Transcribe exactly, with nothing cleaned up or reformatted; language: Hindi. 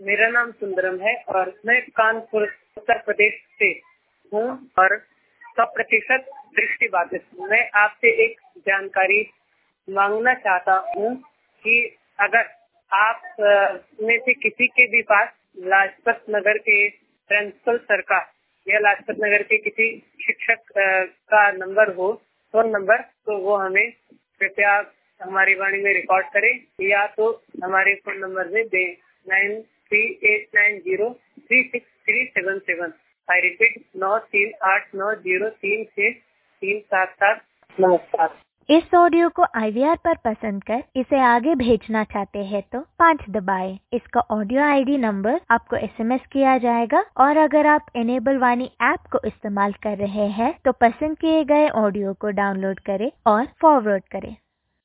मेरा नाम सुंदरम है और मैं कानपुर उत्तर प्रदेश से हूँ और सौ प्रतिशत दृष्टिबाधित। मैं आपसे एक जानकारी मांगना चाहता हूँ कि अगर आप में से किसी के भी पास लाजपत नगर के प्रिंसिपल सर का या लाजपत नगर के किसी शिक्षक का नंबर हो, फोन नंबर, तो वो हमें कृपया हमारी वाणी में रिकॉर्ड करें या तो हमारे फोन नंबर में दे nine three eight nine zero three six three seven seven. I repeat, नौ तीन आठ नौ जीरो तीन छह तीन सात सात। नमस्कार। इस ऑडियो को आई वी आर पर पसंद कर इसे आगे भेजना चाहते हैं तो पाँच दबाएं। इसका ऑडियो आई डी नंबर आपको एस एम एस किया जाएगा और अगर आप इनेबल वाणी ऐप को इस्तेमाल कर रहे हैं तो पसंद किए गए ऑडियो को डाउनलोड करें और फॉरवर्ड करें।